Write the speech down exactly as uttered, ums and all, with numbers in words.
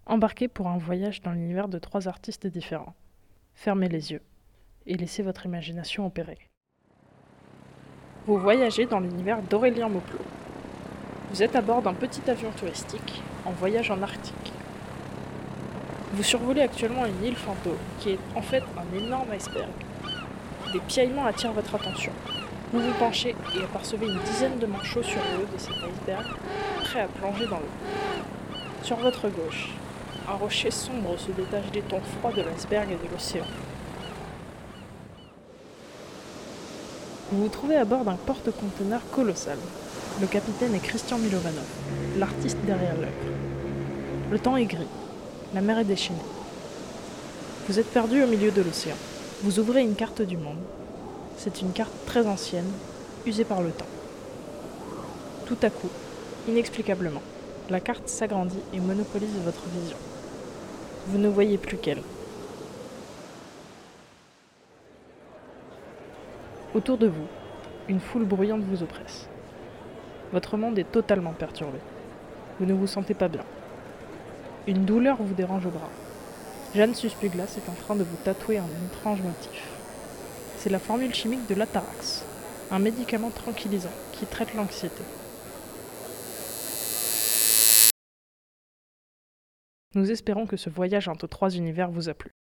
Embarquez pour un voyage dans l'univers de trois artistes différents. Fermez les yeux et laissez votre imagination opérer. Vous voyagez dans l'univers d'Aurélien Mauplot. Vous êtes à bord d'un petit avion touristique en voyage en Arctique. Vous survolez actuellement une île fantôme qui est en fait un énorme iceberg. Des piaillements attirent votre attention. Vous vous penchez et apercevez une dizaine de manchots sur le haut de cet iceberg, prêts à plonger dans l'eau. Sur votre gauche, un rocher sombre se détache des tons froids de l'iceberg et de l'océan. Vous vous trouvez à bord d'un porte-conteneurs colossal. Le capitaine est Christian Milovanov, l'artiste derrière l'œuvre. Le temps est gris, la mer est déchaînée. Vous êtes perdu au milieu de l'océan. Vous ouvrez une carte du monde. C'est une carte très ancienne, usée par le temps. Tout à coup, inexplicablement, la carte s'agrandit et monopolise votre vision. Vous ne voyez plus qu'elle. Autour de vous, une foule bruyante vous oppresse. Votre monde est totalement perturbé. Vous ne vous sentez pas bien. Une douleur vous dérange au bras. Jeanne Suspuglas est en train de vous tatouer un étrange motif. C'est la formule chimique de l'Atarax, un médicament tranquillisant qui traite l'anxiété. Nous espérons que ce voyage entre trois univers vous a plu.